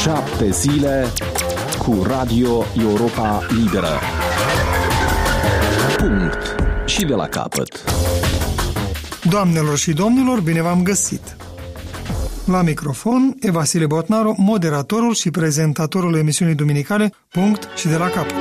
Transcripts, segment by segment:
7 zile cu Radio Europa Liberă. Punct. Și de la capăt. Doamnelor și domnilor, bine v-am găsit! La microfon e Vasile Botnaru, moderatorul și prezentatorul emisiunii duminicale Punct și de la capăt.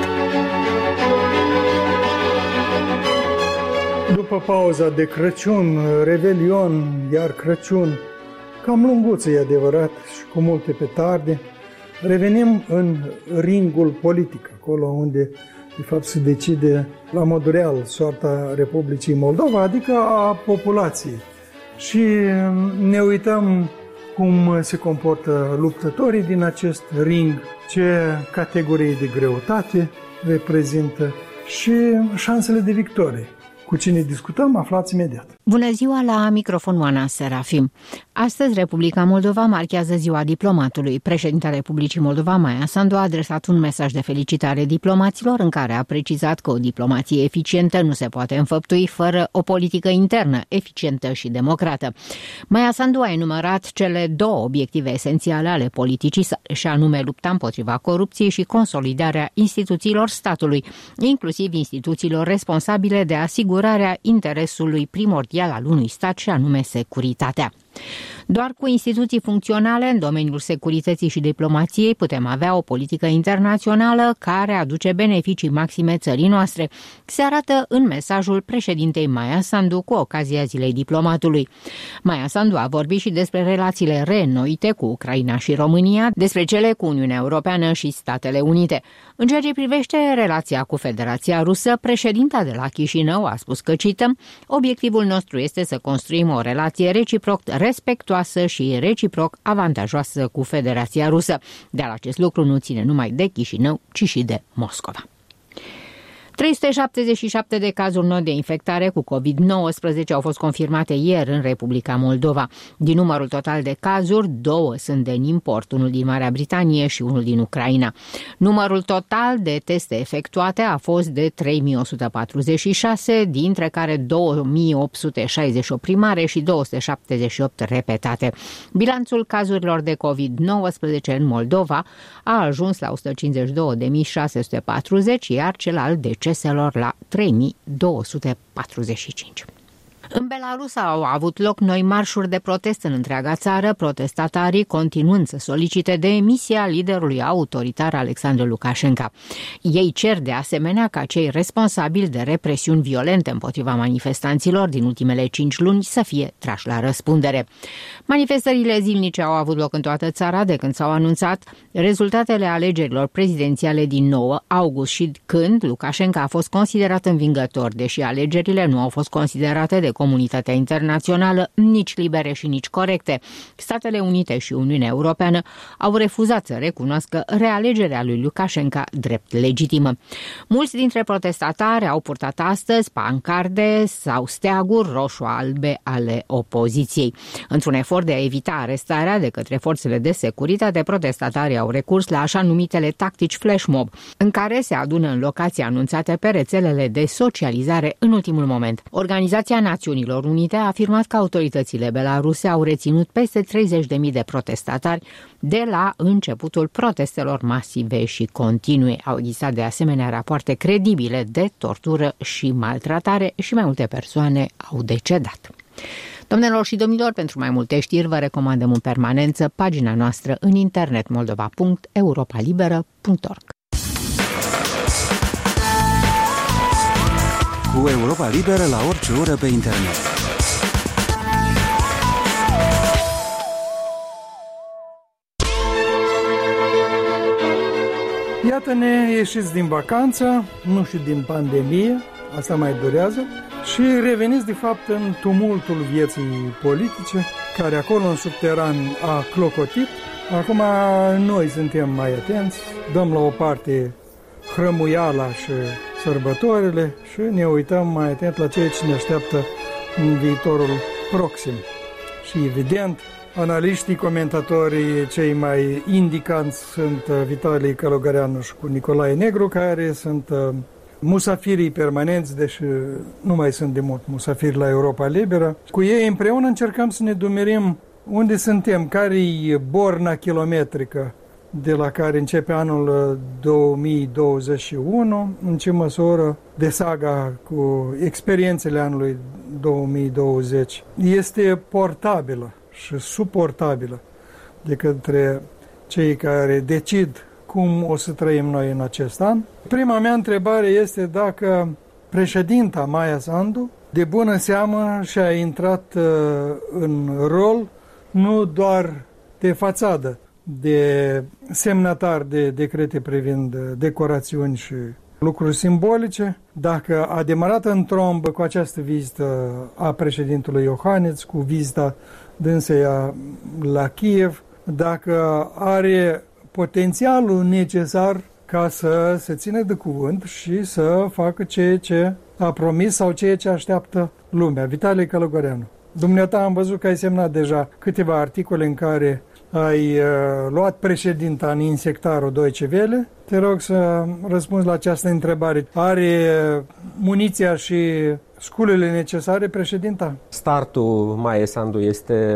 După pauza de Crăciun, Revelion, iar Crăciun, cam lunguță e adevărat și cu multe petarde, revenim în ringul politic, acolo unde de fapt se decide la modul real soarta Republicii Moldova, adică a populației. Și ne uităm cum se comportă luptătorii din acest ring, ce categorii de greutate reprezintă și șansele de victorie. Cu cine discutăm, aflați imediat. Bună ziua, la microfon Oana Serafim. Astăzi, Republica Moldova marchează ziua diplomatului. Președintele Republicii Moldova, Maia Sandu, a adresat un mesaj de felicitare diplomaților în care a precizat că o diplomație eficientă nu se poate înfăptui fără o politică internă eficientă și democrată. Maia Sandu a enumerat cele două obiective esențiale ale politicii, și anume lupta împotriva corupției și consolidarea instituțiilor statului, inclusiv instituțiilor responsabile de asigurarea interesului primordial al unui stat, și anume securitatea. Doar cu instituții funcționale în domeniul securității și diplomației putem avea o politică internațională care aduce beneficii maxime țării noastre, se arată în mesajul președintei Maia Sandu cu ocazia Zilei Diplomatului. Maia Sandu a vorbit și despre relațiile reînnoite cu Ucraina și România, despre cele cu Uniunea Europeană și Statele Unite. În ceea ce privește relația cu Federația Rusă, președinta de la Chișinău a spus că, cităm, obiectivul nostru este să construim o relație reciproc respectuoasă și reciproc avantajoasă cu Federația Rusă. Dar acest lucru nu ține numai de Chișinău, ci și de Moscova. 377 de cazuri noi de infectare cu COVID-19 au fost confirmate ieri în Republica Moldova. Din numărul total de cazuri, 2 sunt de import, unul din Marea Britanie și unul din Ucraina. Numărul total de teste efectuate a fost de 3146, dintre care 2868 primare și 278 repetate. Bilanțul cazurilor de COVID-19 în Moldova a ajuns la 152.640, iar cel al deceselor la 3245. În Belarus au avut loc noi marșuri de protest în întreaga țară, protestatarii continuând să solicite demisia liderului autoritar Alexandru Lukashenko. Ei cer de asemenea ca cei responsabili de represiuni violente împotriva manifestanților din ultimele 5 luni să fie trași la răspundere. Manifestările zilnice au avut loc în toată țara de când s-au anunțat rezultatele alegerilor prezidențiale din 9 august și când Lukashenko a fost considerat învingător, deși alegerile nu au fost considerate de comunitatea internațională nici libere și nici corecte. Statele Unite și Uniunea Europeană au refuzat să recunoască realegerea lui Lukashenko drept legitimă. Mulți dintre protestatari au purtat astăzi pancarde sau steaguri roșu-albe ale opoziției. Într-un efort de a evita arestarea de către forțele de securitate, protestatarii au recurs la așa numitele tactici flash mob, în care se adună în locații anunțate pe rețelele de socializare în ultimul moment. Organizația Națiunilor Unite a afirmat că autoritățile belaruse au reținut peste 30.000 de protestatari de la începutul protestelor masive și continue. Au existat de asemenea rapoarte credibile de tortură și maltratare și mai multe persoane au decedat. Domnilor și domnilor, pentru mai multe știri vă recomandăm în permanență pagina noastră în internet moldova.europalibera.org. Cu Europa Liberă la orice oră pe internet. Iată-ne ieșiți din vacanță, nu și din pandemie, asta mai durează, și reveniți de fapt în tumultul vieții politice, care acolo în subteran a clocotit. Acum noi suntem mai atenți, dăm la o parte hrămuiala și sărbătorile și ne uităm mai atent la ceea ce ne așteaptă în viitorul proxim. Și evident, analiștii, comentatorii cei mai indicanți sunt Vitalie Călugăreanu și cu Nicolae Negru, care sunt musafirii permanenți, deși nu mai sunt de mult musafiri la Europa Liberă. Cu ei împreună încercăm să ne dumerim unde suntem, care-i borna kilometrică de la care începe anul 2021, în ce măsură de saga cu experiențele anului 2020 este portabilă și suportabilă de către cei care decid cum o să trăim noi în acest an. Prima mea întrebare este dacă președinta Maia Sandu de bună seamă și-a intrat în rol nu doar de fațadă, de semnatar de decrete privind decorațiuni și lucruri simbolice, dacă a demarat în trombă cu această vizită a președintelui Iohannis, cu vizita dânseia la Kiev, dacă are potențialul necesar ca să se țină de cuvânt și să facă ceea ce a promis sau ceea ce așteaptă lumea. Vitalie Călăgoreanu, dumneata am văzut că ai semnat deja câteva articole în care ai luat președinta în insectarul Deutsche Welle. Te rog să răspunzi la această întrebare. Are muniția și sculele necesare președinta? Startul Maia Sandu este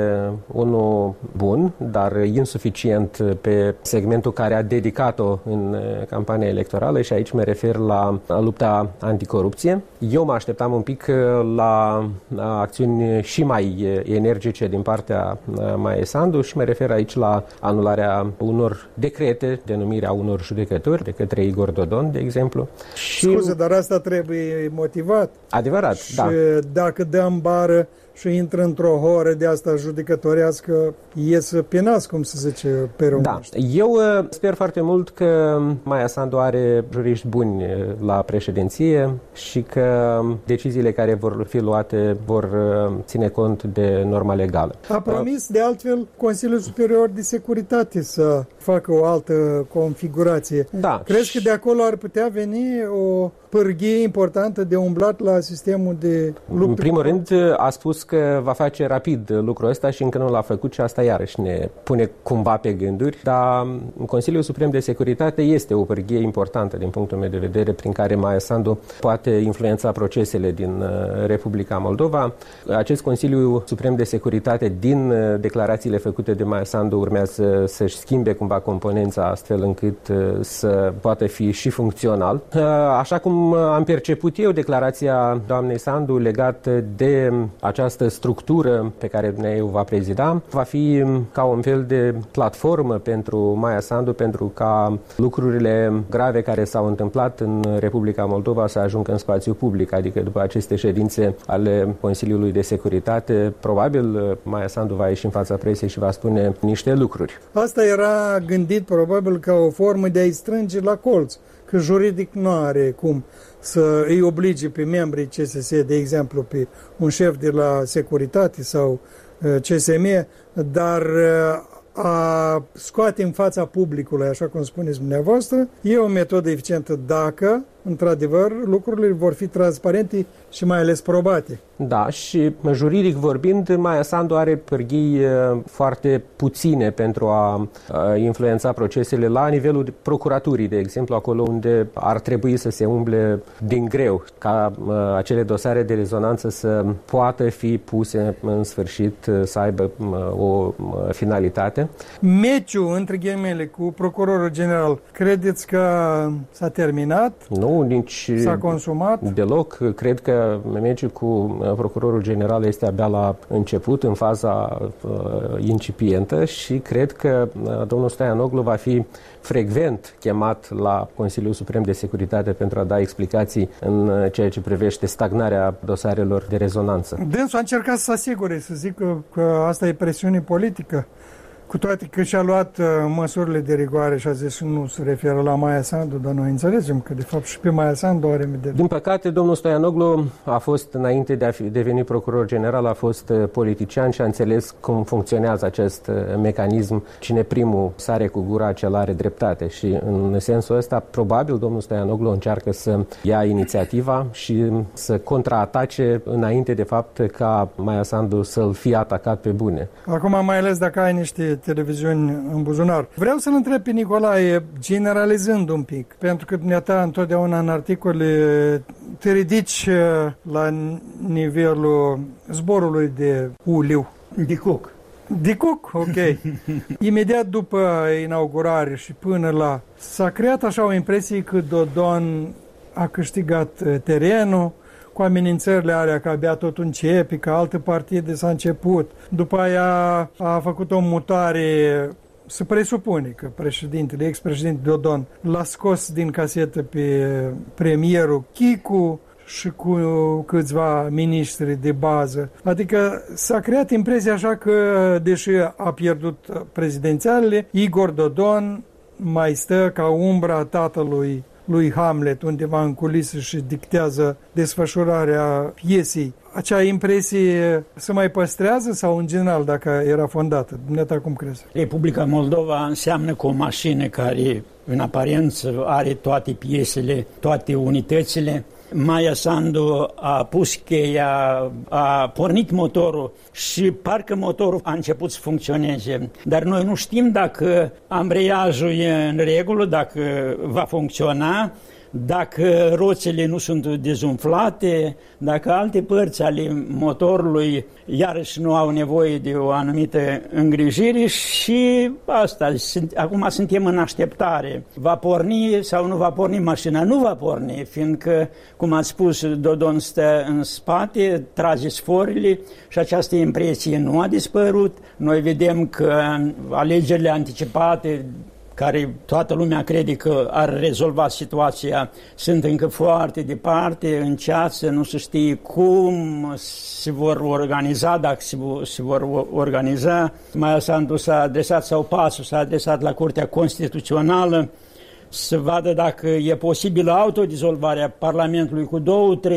unul bun, dar insuficient pe segmentul care a dedicat-o în campania electorală și aici mă refer la lupta anticorupție. Eu mă așteptam un pic la acțiuni și mai energice din partea Maia Sandu și mă refer aici la anularea unor decrete, denumirea unor judecători de către Igor Dodon, de exemplu. Scuze, dar asta trebuie motivat. Adevărat. Și dacă dăm bară și intră într-o horă de asta judecătorească, ies pe nas, cum se zice pe românește. Da. Eu sper foarte mult că Maia Sandu are juriști buni la președinție și că deciziile care vor fi luate vor ține cont de norma legală. A promis, de altfel, Consiliul Superior de Securitate să facă o altă configurație. Da. Crezi că de acolo ar putea veni o pârghie importantă de umblat la sistemul de luptă? În primul rând, a spus că va face rapid lucrul ăsta și încă nu l-a făcut și asta iarăși ne pune cumva pe gânduri, dar Consiliul Suprem de Securitate este o pârghie importantă din punctul meu de vedere prin care Maia Sandu poate influența procesele din Republica Moldova. Acest Consiliu Suprem de Securitate, din declarațiile făcute de Maia Sandu, urmează să-și schimbe cumva componența astfel încât să poată fi și funcțional. Așa cum am perceput eu declarația doamnei Sandu legată de această structură pe care dumneavoastră o va prezida, va fi ca un fel de platformă pentru Maia Sandu, pentru ca lucrurile grave care s-au întâmplat în Republica Moldova să ajungă în spațiu public, adică după aceste ședințe ale Consiliului de Securitate, probabil Maia Sandu va ieși în fața presei și va spune niște lucruri. Asta era gândit probabil ca o formă de a-i strânge la colț, că juridic nu are cum să îi oblige pe membrii CSS, de exemplu, pe un șef de la securitate sau CSM, dar a scoate în fața publicului, așa cum spuneți dumneavoastră, e o metodă eficientă dacă, într-adevăr, lucrurile vor fi transparente și mai ales probate. Da, și juridic vorbind, Maia Sandu are pârghii foarte puține pentru a influența procesele la nivelul procuraturii, de exemplu, acolo unde ar trebui să se umble din greu ca acele dosare de rezonanță să poată fi puse în sfârșit, să aibă o finalitate. Meciul, între ghilimele, cu procurorul general, credeți că s-a terminat? Nu, nici s-a consumat? Deloc. Cred că meciul cu procurorul general este abia la început, în faza incipientă și cred că domnul Stoianoglu va fi frecvent chemat la Consiliul Suprem de Securitate pentru a da explicații în ceea ce privește stagnarea dosarelor de rezonanță. Dânsul a încercat să se asigure, să zic că asta e presiune politică, cu toate că și-a luat măsurile de rigoare și a zis că nu se referă la Maia Sandu, dar noi înțelegem că de fapt și pe Maia Sandu are medie. Din păcate, domnul Stoianoglu a fost, înainte de a deveni procuror general, a fost politician și a înțeles cum funcționează acest mecanism. Cine primul sare cu gura, acela are dreptate și în sensul ăsta, probabil, domnul Stoianoglu încearcă să ia inițiativa și să contraatace înainte de fapt ca Maia Sandu să-l fie atacat pe bune. Acum, mai ales dacă ai niște televiziuni în buzunar. Vreau să-l întreb pe Nicolae, generalizând un pic, pentru că dumneata întotdeauna în articole te ridici la nivelul zborului de uliu. De coc. Dicuc, ok. Imediat după inaugurare și până la... S-a creat așa o impresie că Dodon a câștigat terenul, cu amenințările alea că abia tot începe, că alte partide s-a început. După aia a făcut o mutare, se presupune că președintele, ex-președinte Dodon l-a scos din casetă pe premierul Chicu și cu câțiva miniștri de bază. Adică s-a creat impresia așa că, deși a pierdut prezidențialele, Igor Dodon mai stă ca umbra tatălui lui Hamlet undeva în culise și dictează desfășurarea piesei. Acea impresie se mai păstrează sau în general dacă era fondată? Dumneata cum crezi? Republica Moldova înseamnă că o mașină care în aparență are toate piesele, toate unitățile. Maia Sandu a pus cheia, a pornit motorul și parcă motorul a început să funcționeze. Dar noi nu știm dacă ambreiajul e în regulă, dacă va funcționa, dacă roțile nu sunt dezumflate, dacă alte părți ale motorului iarăși nu au nevoie de o anumită îngrijire și asta, acum suntem în așteptare. Va porni sau nu va porni mașina? Nu va porni, fiindcă, cum ați spus, Dodon stă în spate, trage sforile și această impresie nu a dispărut. Noi vedem că alegerile anticipate, care toată lumea crede că ar rezolva situația, sunt încă foarte departe, în ceață, nu se știe cum se vor organiza, dacă se vor organiza. Maia Sandu s-a adresat, sau PAS-ul s-a adresat la Curtea Constituțională să vadă dacă e posibilă autodizolvarea Parlamentului cu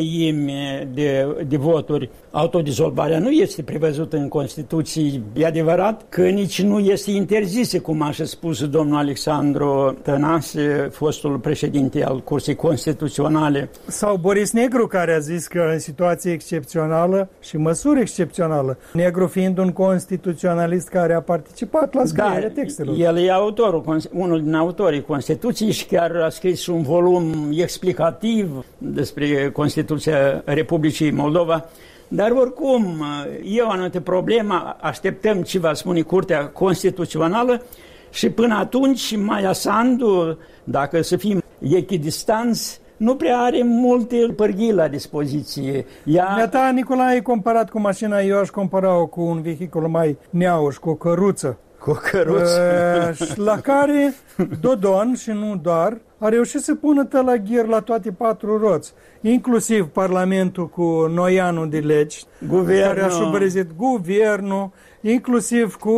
2/3 de voturi. Autodizolvarea nu este prevăzută în Constituție. E adevărat că nici nu este interzisă, cum a spus domnul Alexandru Tănase, fostul președinte al Curții Constituționale. Sau Boris Negru, care a zis că în situație excepțională și măsură excepțională, Negru fiind un constituționalist care a participat la scrierea textelor. El e autorul, unul din autorii Constituției și chiar a scris un volum explicativ despre Constituția Republicii Moldova. Dar oricum, e o anumită problemă, așteptăm ce va spune Curtea Constituțională și până atunci Maia Sandu, dacă să fim echidistanți, nu prea are multe pârghii la dispoziție. Ta, Nicolae, ai comparat cu mașina, eu aș compara-o cu un vehicul mai neauș, cu o căruță. Cu o căruță. La care Dodon, și nu doar, a reușit să pună tălăghir la toate 4 roți, inclusiv Parlamentul cu noianul de legi, care a șubrezit guvernul, inclusiv cu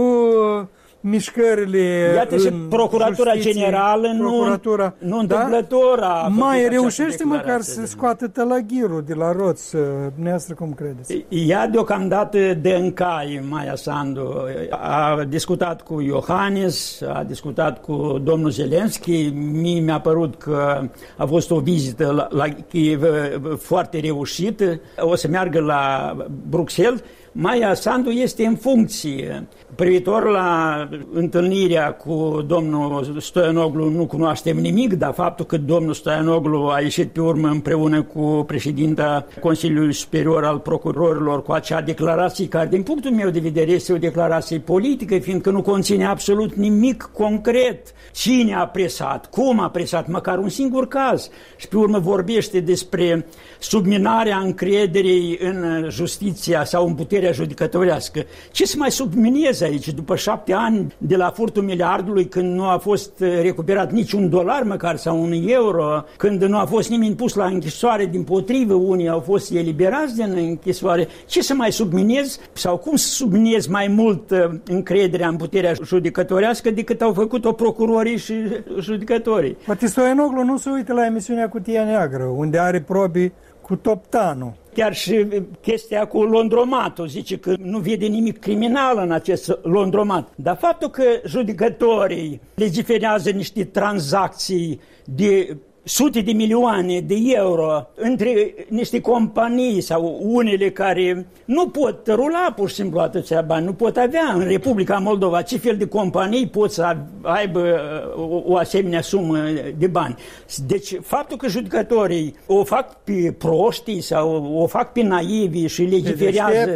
mișcările. Iată și Procuratura Generală nu întâmplător a făcut. Mai reușește măcar să scoată tălăghirul de la roți, dumneavoastră cum credeți? Ea deocamdată de încai, Maia Sandu. A discutat cu Iohannis, a discutat cu domnul Zelenski. Mie mi-a părut că a fost o vizită la Kiev foarte reușită. O să meargă la Bruxelles. Maia Sandu este în funcție. Privitor la întâlnirea cu domnul Stoianoglu nu cunoaștem nimic, dar faptul că domnul Stoianoglu a ieșit pe urmă împreună cu președinta Consiliului Superior al Procurorilor cu acea declarație, care din punctul meu de vedere este o declarație politică, fiindcă nu conține absolut nimic concret. Cine a presat, cum a presat, măcar un singur caz. Și pe urmă vorbește despre subminarea încrederii în justiția sau în puterea judecătorească. Ce să mai submineze aici după 7 ani de la furtul miliardului, când nu a fost recuperat nici $1 măcar sau €1, când nu a fost nimeni pus la închisoare, dimpotrivă, unii au fost eliberați din închisoare. Ce să mai subminez sau cum să subminez mai mult încrederea în puterea judecătorească decât au făcut-o procurorii și judecătorii? Poate Stoianoglu nu se uită la emisiunea Cutia Neagră, unde are probe cu toptanul. Chiar și chestia cu Londromatul, zice că nu vede nimic criminal în acest Londromat. Dar faptul că judecătorii legiferează niște tranzacții de sute de milioane de euro între niște companii sau unele care nu pot rula pur și simplu atâția bani, nu pot avea în Republica Moldova. Ce fel de companii pot să aibă o asemenea sumă de bani? Deci faptul că judecătorii o fac pe proștii sau o fac pe naivi și legiferează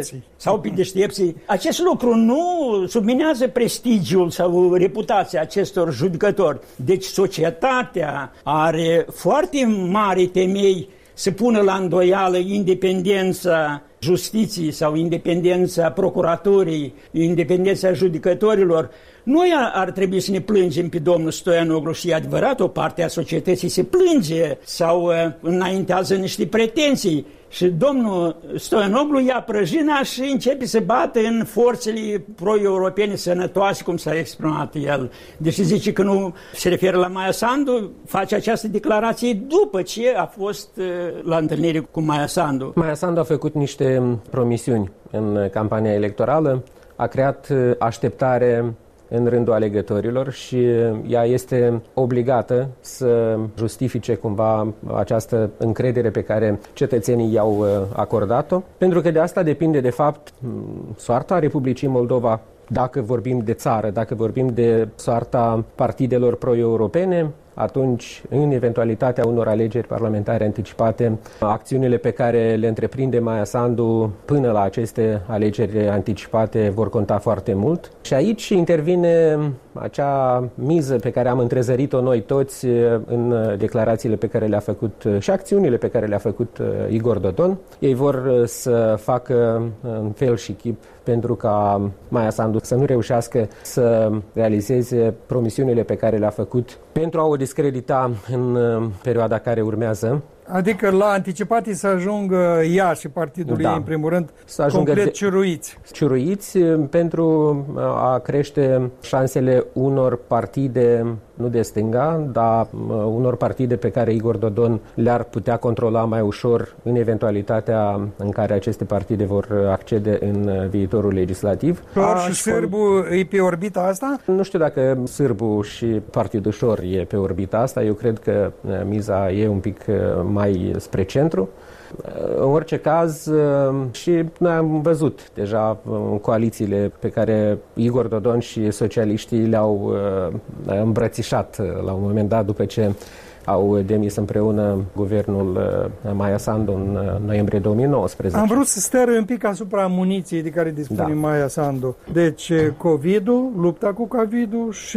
sau pe deștepții. Acest lucru nu subminează prestigiul sau reputația acestor judecători. Deci societatea are foarte mari temei să pună la îndoială independența justiției sau independența procuraturii, independența judecătorilor. Noi ar trebui să ne plângem pe domnul Stoianoglu și e adevărat, o parte a societății se plânge sau înaintează niște pretenții. Și domnul Stoianoglu ia prăjina și începe să bată în forțele pro-europene sănătoase, cum s-a exprimat el. Deci zice că nu se referă la Maia Sandu, face această declarație după ce a fost la întâlnire cu Maia Sandu. Maia Sandu a făcut niște promisiuni în campania electorală, a creat așteptare în rândul alegătorilor și ea este obligată să justifice cumva această încredere pe care cetățenii i-au acordat-o, pentru că de asta depinde de fapt soarta Republicii Moldova, dacă vorbim de țară, dacă vorbim de soarta partidelor pro-europene, atunci, în eventualitatea unor alegeri parlamentare anticipate, acțiunile pe care le întreprinde Maia Sandu până la aceste alegeri anticipate vor conta foarte mult. Și aici intervine acea miză pe care am întrezărit-o noi toți în declarațiile pe care le-a făcut și acțiunile pe care le-a făcut Igor Dodon. Ei vor să facă în fel și chip pentru ca Maia Sandu să nu reușească să realizeze promisiunile pe care le-a făcut pentru a o discredita în perioada care urmează. Adică la anticipate să ajungă ea și partidul ei, în primul rând, complet ciuruiți. Ciuruiți pentru a crește șansele unor partide, nu de stânga, dar unor partide pe care Igor Dodon le-ar putea controla mai ușor în eventualitatea în care aceste partide vor accede în viitorul legislativ. Șor și Sârbu e pe orbita asta? Nu știu dacă Sârbu și Partidul Șor e pe orbita asta. Eu cred că miza e un pic mai spre centru. În orice caz, și noi am văzut deja coalițiile pe care Igor Dodon și socialiștii le-au îmbrățișat la un moment dat după ce au demis împreună guvernul Maia Sandu în noiembrie 2019. Am vrut să stără un pic asupra muniției de care dispune Maia Sandu. Deci COVID-ul, lupta cu COVID-ul și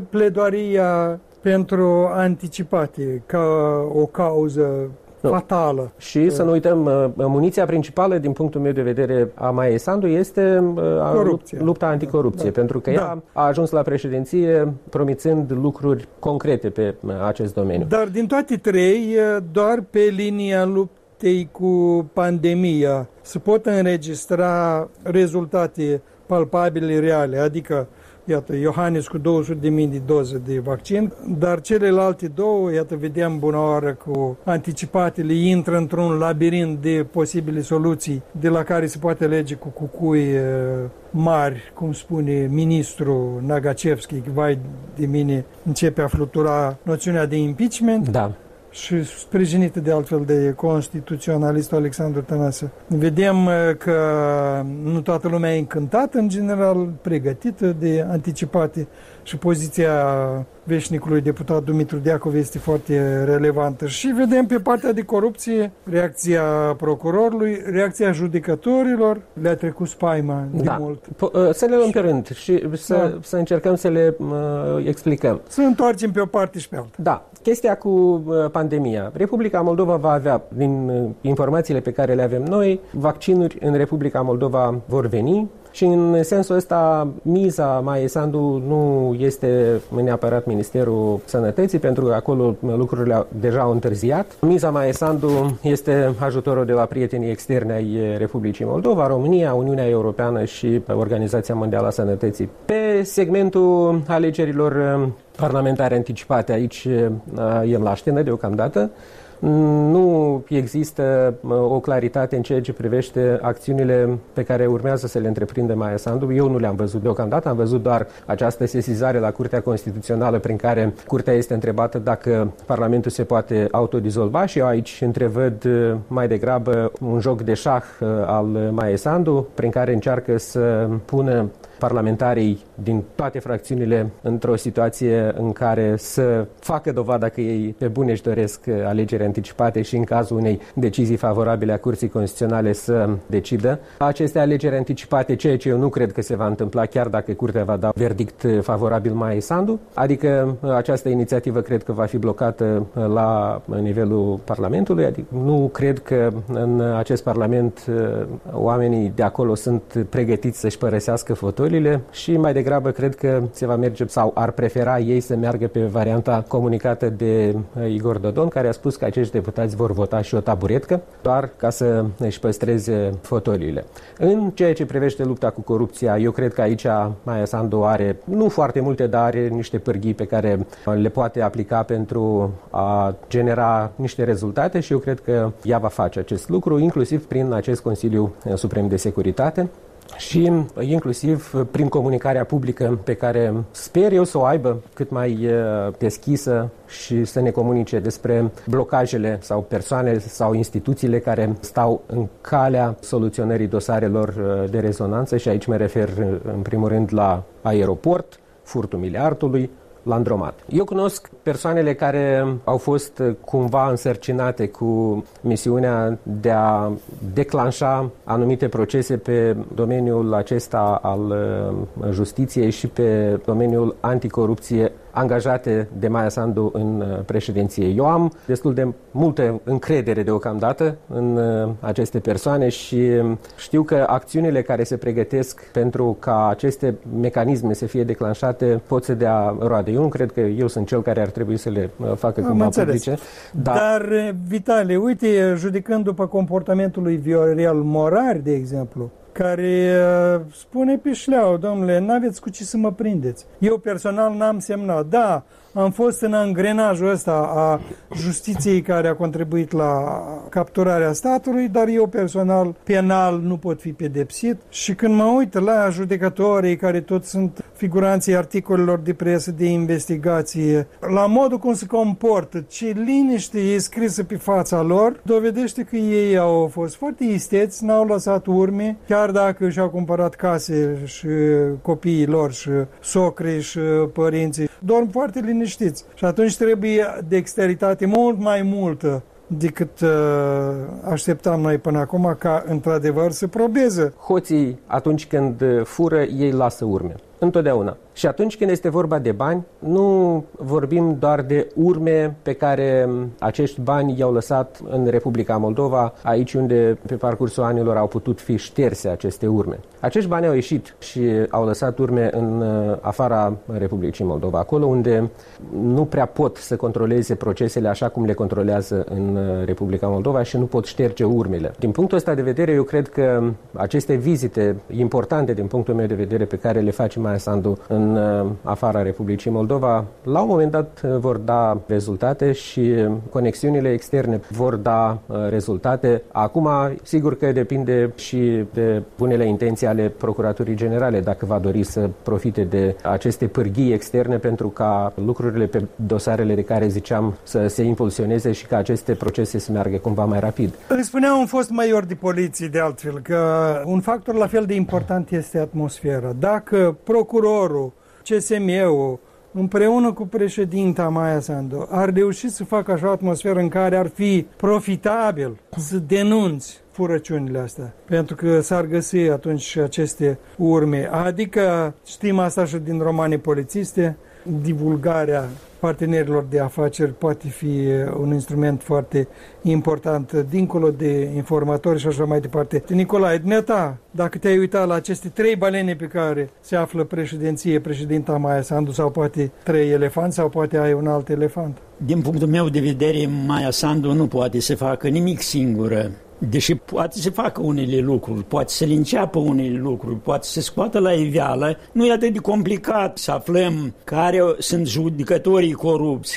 pledoaria pentru anticipate ca o cauză fatală. Și să nu uităm, muniția principală din punctul meu de vedere a Maiei Sandu este lupta anticorupție, pentru că ea a ajuns la președinție promițând lucruri concrete pe acest domeniu. Dar din toate trei, doar pe linia luptei cu pandemia se pot înregistra rezultate palpabile, reale, adică iată, Iohannis cu 200.000 de doze de vaccin, dar celelalte două, iată, vedem bună oară cu anticipatele, intră într-un labirint de posibile soluții de la care se poate alege cu cucui mari, cum spune ministrul Nagacevski, vai de mine, începe a flutura noțiunea de impeachment. Da. Și sprijinită de altfel de constituționalistul Alexandru Tănase. Vedem că nu toată lumea e încântată, în general, pregătită de anticipate și poziția veșnicului deputat Dumitru Deacov este foarte relevantă. Și vedem pe partea de corupție reacția procurorului, reacția judecătorilor, le-a trecut spaima de mult. Să le luăm pe rând și să încercăm să le explicăm. Să întoarcem pe o parte și pe alta. Da. Chestia cu pandemia. Republica Moldova va avea, din informațiile pe care le avem noi, vaccinuri în Republica Moldova vor veni și în sensul ăsta miza Maiei Sandu nu este neapărat Ministerul Sănătății, pentru că acolo lucrurile deja au întârziat. Miza Maiei Sandu este ajutorul de la prietenii externi ai Republicii Moldova, România, Uniunea Europeană și Organizația Mondială a Sănătății. Pe segmentul alegerilor parlamentare anticipate, aici e în laștenă deocamdată. Nu există o claritate în ceea ce privește acțiunile pe care urmează să le întreprindă Maia Sandu. Eu nu le-am văzut deocamdată, am văzut doar această sesizare la Curtea Constituțională prin care Curtea este întrebată dacă Parlamentul se poate autodizolva și eu aici întrevăd mai degrabă un joc de șah al Maiei Sandu prin care încearcă să pună parlamentarii din toate fracțiunile într-o situație în care să facă dovada că ei pe bune își doresc alegeri anticipate și în cazul unei decizii favorabile a Curții Constituționale să decidă aceste alegeri anticipate, ceea ce eu nu cred că se va întâmpla chiar dacă Curtea va da verdict favorabil Maiei Sandu. Adică această inițiativă cred că va fi blocată la nivelul Parlamentului. Adică nu cred că în acest Parlament oamenii de acolo sunt pregătiți să-și părăsească fotoliile și mai degrabă cred că se va merge sau ar prefera ei să meargă pe varianta comunicată de Igor Dodon, care a spus că acești deputați vor vota și o taburetcă doar ca să își păstreze fotoliile. În ceea ce privește lupta cu corupția, eu cred că aici Maia Sandu are, nu foarte multe, dar are niște pârghii pe care le poate aplica pentru a genera niște rezultate și eu cred că ea va face acest lucru, inclusiv prin acest Consiliu Suprem de Securitate și inclusiv prin comunicarea publică pe care sper eu să o aibă cât mai deschisă și să ne comunice despre blocajele sau persoanele sau instituțiile care stau în calea soluționării dosarelor de rezonanță și aici mă refer în primul rând la aeroport, furtul miliardului, Landromat. Eu cunosc persoanele care au fost cumva însărcinate cu misiunea de a declanșa anumite procese pe domeniul acesta al justiției și pe domeniul anticorupție angajate de Maia Sandu în președinție. Eu am destul de multă încredere deocamdată în aceste persoane și știu că acțiunile care se pregătesc pentru ca aceste mecanisme să fie declanșate pot să dea roade. Eu nu cred că eu sunt cel care ar trebui să le facă cumva publice. Dar, Vitale, uite, judecând după comportamentul lui Viorel Morari, de exemplu, care spune pe șleau, domnule, n-aveți cu ce să mă prindeți. Eu personal n-am semnat. Da, am fost în angrenajul ăsta a justiției care a contribuit la capturarea statului, dar eu personal penal nu pot fi pedepsit și când mă uit la judecătorii care toți sunt figuranții articolelor de presă de investigație, la modul cum se comportă, ce liniște e scrisă pe fața lor, dovedește că ei au fost foarte isteți, n-au lăsat urme, chiar dacă și-au cumpărat case și copiii lor și socrii și părinții, dorm foarte liniștiți. Și atunci trebuie dexteritate mult mai multă decât așteptam noi până acum ca într-adevăr să probeze. Hoții, atunci când fură, ei lasă urme. Întotdeauna. Și atunci când este vorba de bani, nu vorbim doar de urme pe care acești bani i-au lăsat în Republica Moldova, aici unde pe parcursul anilor au putut fi șterse aceste urme. Acești bani au ieșit și au lăsat urme în afara Republicii Moldova, acolo unde nu prea pot să controleze procesele așa cum le controlează în Republica Moldova și nu pot șterge urmele. Din punctul ăsta de vedere, eu cred că aceste vizite importante din punctul meu de vedere pe care le face Maia Sandu în afara Republicii Moldova, la un moment dat vor da rezultate și conexiunile externe vor da rezultate. Acum, sigur că depinde și de bunele intenții ale Procuraturii Generale, dacă va dori să profite de aceste pârghii externe pentru ca lucrurile pe dosarele de care ziceam să se impulsioneze și ca aceste procese să meargă cumva mai rapid. Îi spunea un fost major de poliție, de altfel, că un factor la fel de important este atmosfera. Dacă procurorul, CSM-ul, împreună cu președinta Maia Sandu, ar reuși să facă așa o atmosferă în care ar fi profitabil să denunți furăciunile astea, pentru că s-ar găsi atunci și aceste urme. Adică, știm asta și din romane polițiste, divulgarea partenerilor de afaceri poate fi un instrument foarte important, dincolo de informatori și așa mai departe. Nicolae, dumneata, dacă te-ai uitat la aceste 3 balene pe care se află președinta Maia Sandu, sau poate 3 elefanți, sau poate ai un alt elefant? Din punctul meu de vedere, Maia Sandu nu poate să facă nimic singură. Deși poate să facă unele lucruri, poate să le înceapă unele lucruri, poate să scoată la iveală, nu e atât de complicat să aflăm care sunt judecătorii corupți,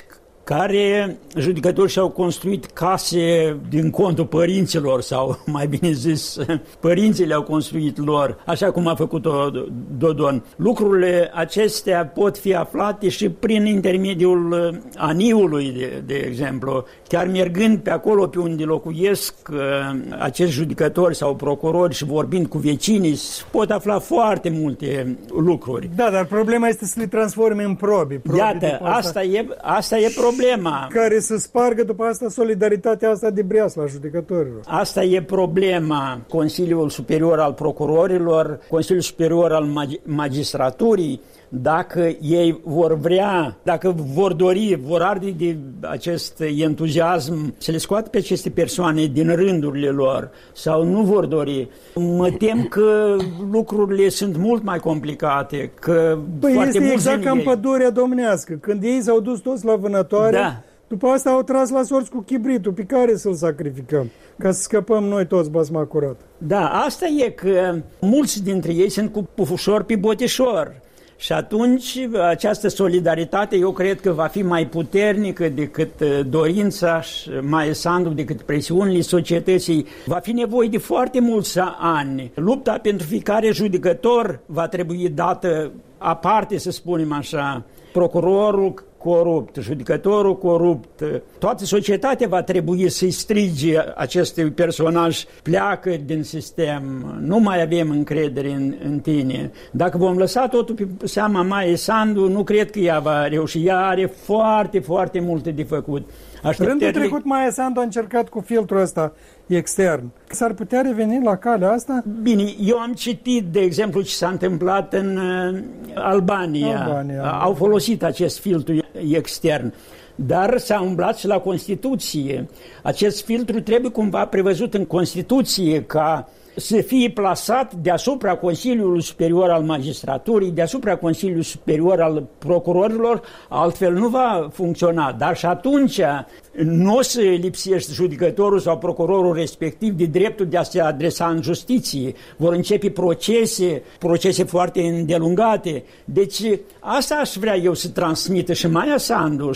care judecători și-au construit case din contul părinților, sau mai bine zis, părinții le-au construit lor, așa cum a făcut-o Dodon. Lucrurile acestea pot fi aflate și prin intermediul aniului, de exemplu. Chiar mergând pe acolo pe unde locuiesc acești judecători sau procurori și vorbind cu vecinii, pot afla foarte multe lucruri. Da, dar problema este să le transforme în probe. Iată, asta e problema. Care să spargă după asta solidaritatea asta de breasla judecătorilor. Asta e problema. Consiliul Superior al Procurorilor, Consiliul Superior al Magistraturii, dacă ei vor vrea, dacă vor dori, vor arde de acest entuziasm să le scoată pe aceste persoane din rândurile lor, sau nu vor dori, mă tem că lucrurile sunt mult mai complicate, că foarte este exact ca în pădurea domnească, când ei s-au dus toți la vânătoare, da. După asta au tras la sorți cu chibritul, pe care să-l sacrificăm, ca să scăpăm noi toți basma curat. Da, asta e că mulți dintre ei sunt cu pufușor pe botișor. Și atunci această solidaritate eu cred că va fi mai puternică decât dorința și mai Sandu, decât presiunile societății. Va fi nevoie de foarte mulți ani. Lupta pentru fiecare judecător va trebui dată aparte, să spunem așa. Procurorul corupt, judecătorul corupt, toată societatea va trebui să-i strige acestui personaj: pleacă din sistem, nu mai avem încredere în tine. Dacă vom lăsa totul pe seama Maiei Sandu, nu cred că ea va reuși. Ea are foarte, foarte multe de făcut. Rândul trecut Maia Sandu a încercat cu filtrul ăsta extern. S-ar putea reveni la calea asta? Bine, eu am citit, de exemplu, ce s-a întâmplat în Albania. Au folosit acest filtru extern. Dar s-a umblat și la Constituție. Acest filtru trebuie cumva prevăzut în Constituție ca să fie plasat deasupra Consiliului Superior al Magistraturii, deasupra Consiliului Superior al Procurorilor, altfel nu va funcționa. Dar și atunci nu o să lipsește judecătorul sau procurorul respectiv de dreptul de a se adresa în justiție. Vor începe procese foarte îndelungate. Deci asta aș vrea eu să transmită și Maia Sandu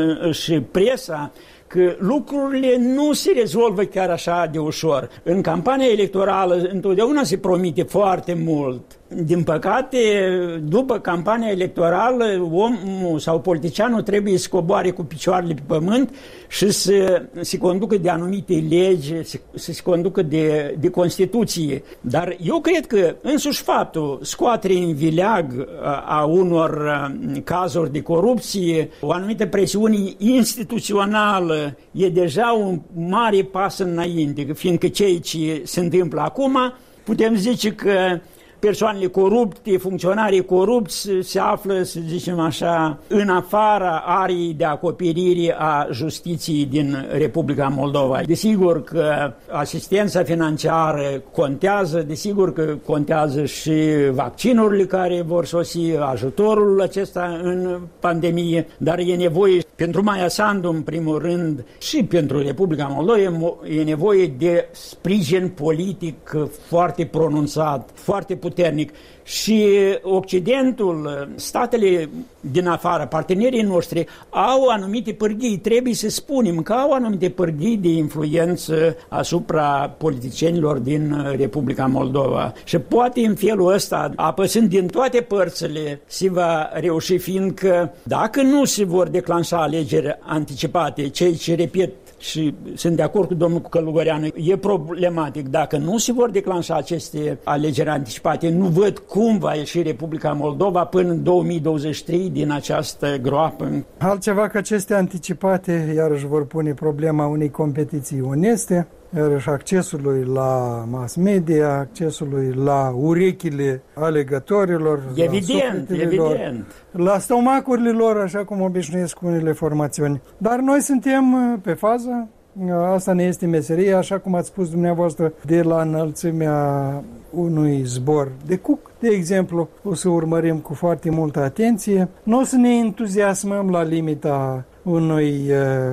și presa, că lucrurile nu se rezolvă chiar așa de ușor. În campania electorală întotdeauna se promite foarte mult. Din păcate, după campania electorală, omul sau politicianul trebuie să coboare cu picioarele pe pământ și să se conducă de anumite legi, să se conducă de Constituție. Dar eu cred că însuși faptul scoaterii în vileag a unor cazuri de corupție, o anumită presiune instituțională, e deja un mare pas înainte, fiindcă ceea ce se întâmplă acum, putem zice că persoanele corupte, funcționarii corupți se află, să zicem așa, în afara ariei de acoperire a justiției din Republica Moldova. Desigur că asistența financiară contează, desigur că contează și vaccinurile care vor sosi, ajutorul acesta în pandemie, dar e nevoie pentru Maia Sandu, în primul rând, și pentru Republica Moldova, e nevoie de sprijin politic foarte pronunțat, foarte puternic. Și Occidentul, statele din afară, partenerii noștri, au anumite pârghii, trebuie să spunem că au anumite pârghii de influență asupra politicienilor din Republica Moldova. Și poate în felul ăsta, apăsând din toate părțile, se va reuși, fiindcă dacă nu se vor declanșa alegeri anticipate, ceea ce, repet, și sunt de acord cu domnul Călugăreanu, e problematic. Dacă nu se vor declanșa aceste alegeri anticipate, nu văd cum va ieși Republica Moldova până în 2023 din această groapă. Altceva că aceste anticipate iarăși vor pune problema unei competiții oneste, iarăși accesului la mass media, accesului la urechile alegătorilor, evident, la stomacurile lor, așa cum obișnuiesc unele formațiuni. Dar noi suntem pe fază, asta ne este meseria, așa cum ați spus dumneavoastră, de la înălțimea unui zbor de cuc, de exemplu, o să urmărim cu foarte multă atenție. Nu o să ne entuziasmăm la limita unui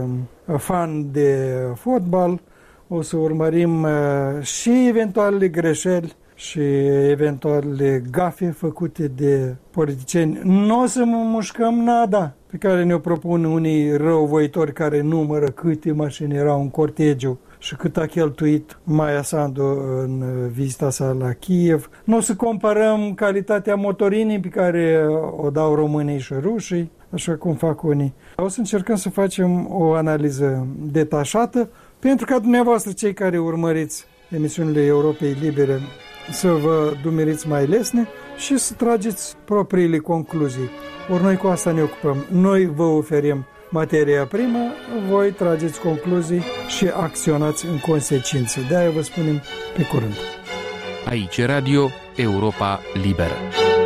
fan de fotbal, o să urmărim și eventualele greșeli și eventualele gafe făcute de politicieni. Nu o să mușcăm nada. pe care ne-o propun unii răuvoitori care numără câte mașini erau în cortegiu și cât a cheltuit Maia Sandu în vizita sa la Kiev. Nu o să comparăm calitatea motorinii pe care o dau românii și rușii, așa cum fac unii. O să încercăm să facem o analiză detașată, pentru ca dumneavoastră, cei care urmăriți emisiunile Europei Libere, să vă dumeriți mai lesne și să trageți propriile concluzii. Ori noi cu asta ne ocupăm. Noi vă oferim materia primă, voi trageți concluzii și acționați în consecință. De-aia vă spunem pe curând. Aici Radio Europa Liberă.